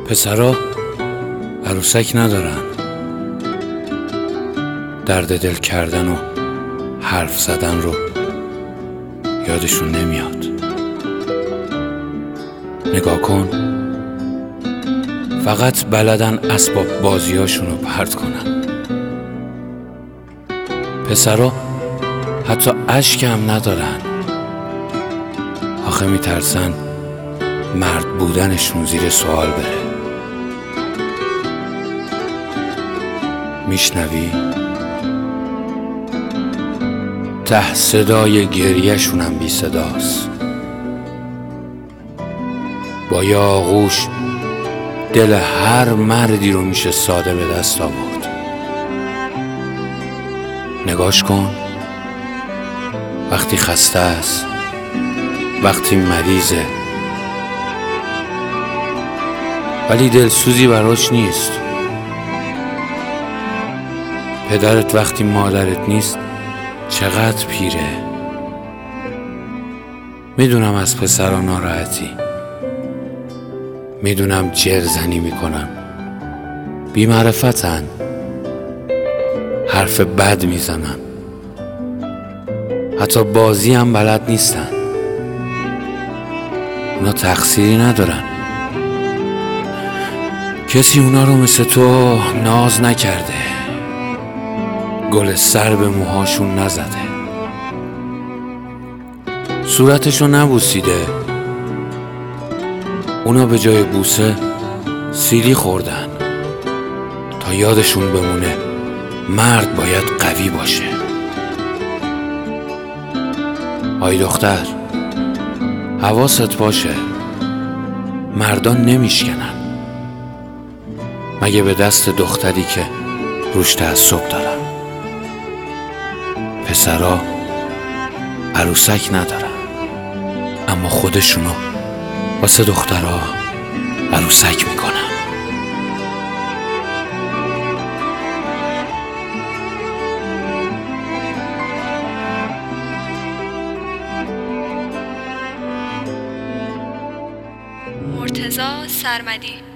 پسرا عروسک ندارن، درد دل کردن و حرف زدن رو یادشون نمیاد. نگاه کن، فقط بلدن اسباب بازیاشون رو پرت کنن. پسرا حتی اشک هم ندارن، آخه میترسن مرد بودنشون زیر سوال بره. میشنوی؟ ته صدای گریه‌شونم بی صداست. با یه آغوش دل هر مردی رو میشه ساده به دست آورد. نگاش کن، وقتی خسته است، وقتی مریضه، ولی دلسوزی براش نیست. پدرت وقتی مادرت نیست چقدر پیره. میدونم از پسرا ناراحتی، میدونم جرزنی میکنن، بی معرفتن، حرف بد میزنن، حتی بازی هم بلد نیستن. اونا تقصیری ندارن، کسی اونا رو مثل تو ناز نکرده، گل سر به موهاشون نزده، صورتشو نبوسیده. اونا به جای بوسه سیلی خوردن تا یادشون بمونه مرد باید قوی باشه. آی دختر، حواست باشه، مردان نمیشکنن، مگه به دست دختری که روش تعصب دارن. پسرا عروسک ندارن، اما خودشونو واسه دخترها عروسک میکنن. مرتضی سرمدی.